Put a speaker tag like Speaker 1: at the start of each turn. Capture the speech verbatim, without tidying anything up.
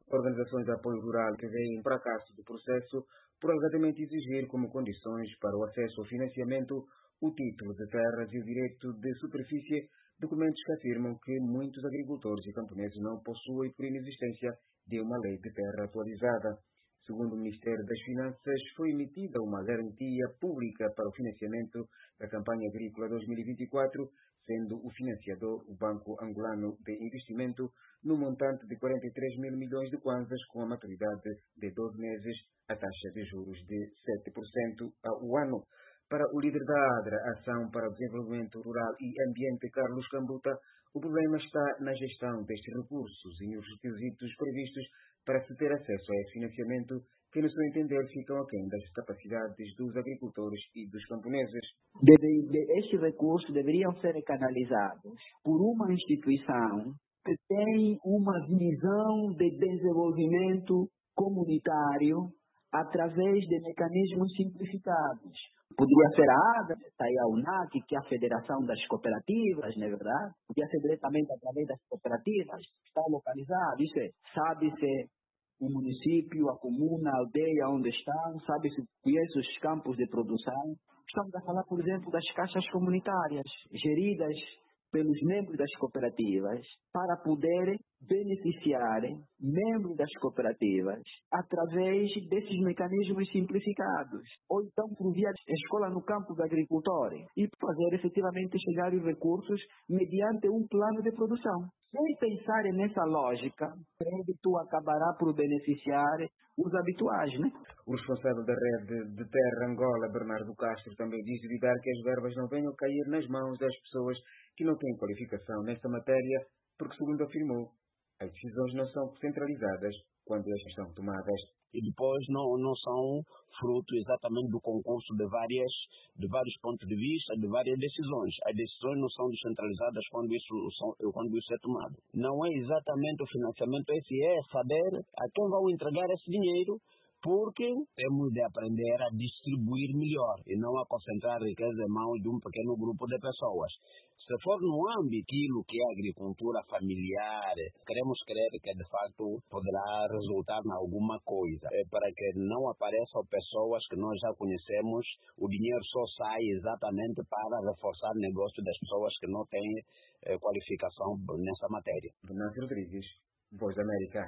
Speaker 1: Organizações de apoio rural que veem fracasso do processo por alegadamente exigir como condições para o acesso ao financiamento o título de terras e o direito de superfície, documentos que afirmam que muitos agricultores e camponeses não possuem por inexistência de uma lei de terra atualizada. Segundo o Ministério das Finanças, foi emitida uma garantia pública para o financiamento da campanha agrícola dois mil e vinte e quatro, sendo o financiador o Banco Angolano de Investimento, no montante de quarenta e três mil milhões de kwanzas, com a maturidade de doze meses, a taxa de juros de sete por cento ao ano. Para o líder da ADRA, Ação para o Desenvolvimento Rural e Ambiente, Carlos Cambuta, o problema está na gestão destes recursos e nos requisitos previstos para se ter acesso a esse financiamento, que, no seu entender, ficam aquém das capacidades dos agricultores e dos camponeses.
Speaker 2: Deve, de, estes recursos deveriam ser canalizados por uma instituição que tem uma visão de desenvolvimento comunitário através de mecanismos simplificados. Poderia ser a ADA, está aí a UNAC, que é a Federação das Cooperativas, não é verdade? Podia ser diretamente através das cooperativas, está localizado, isso é, sabe-se o município, a comuna, a aldeia onde estão, sabe-se, conhece os campos de produção. Estamos a falar, por exemplo, das caixas comunitárias, geridas pelos membros das cooperativas, para poderem beneficiarem membros das cooperativas através desses mecanismos simplificados, ou então por via de escola no campo do agricultor, e fazer efetivamente chegar os recursos mediante um plano de produção. Sem pensar nessa lógica, o crédito acabará por beneficiar os habituais, né?
Speaker 1: O responsável da rede de terra Angola, Bernardo Castro, também diz evitar que as verbas não venham cair nas mãos das pessoas que não têm qualificação nesta matéria, porque, segundo afirmou, as decisões não são centralizadas quando estas são tomadas.
Speaker 3: E depois não, não são fruto exatamente do concurso de, várias, de vários pontos de vista, de várias decisões. As decisões não são descentralizadas quando isso, são, quando isso é tomado. Não é exatamente o financiamento, esse é saber a quem vão entregar esse dinheiro, porque temos de aprender a distribuir melhor e não a concentrar a riqueza em mãos de um pequeno grupo de pessoas. Se for no âmbito daquilo que é a agricultura familiar, queremos crer que de facto poderá resultar em alguma coisa. É para que não apareçam pessoas que nós já conhecemos, o dinheiro só sai exatamente para reforçar o negócio das pessoas que não têm eh, qualificação nessa matéria.
Speaker 1: Venâncio Rodrigues, Voz da América.